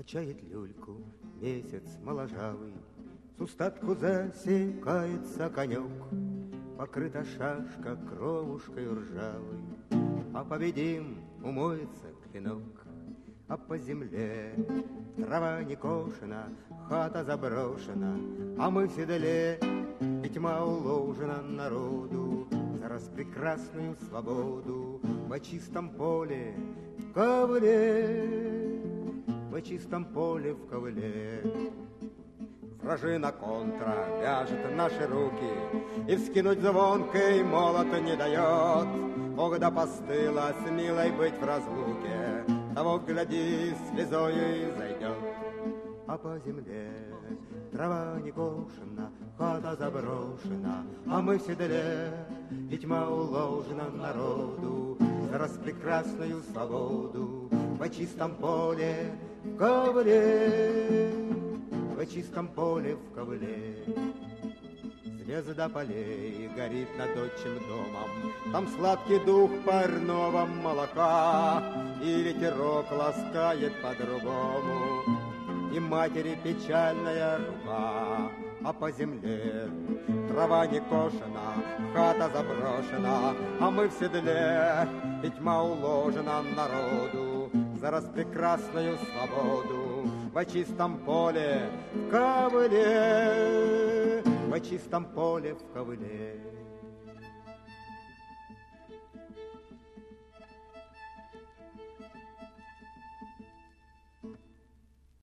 Кончает люльку месяц моложавый, с устатку засекается конек, покрыта шашка кровушкой ржавой, а победим умоется клинок. А по земле трава не кошена, хата заброшена, а мы в седле, и тьма уложена народу за распрекрасную свободу. В чистом поле в ковыле, в чистом поле в ковыле. Вражина контра вяжет наши руки, и вскинуть звонкой молот не дает. Когда постыла с милой быть в разлуке, того, гляди, слезою зайдет. А по земле трава не кошена, хата заброшена, а мы в седле, и тьма уложена народу за распрекрасную свободу. В чистом поле в ковыле, в чистом поле в ковыле. Звезда полей горит над отчим домом, там сладкий дух парного молока, и ветерок ласкает по-другому, и матери печальная рука. А по земле трава не кошена, хата заброшена, а мы в седле, и тьма уложена народу за распрекрасную свободу. В чистом поле в ковыле, в чистом поле в ковыле.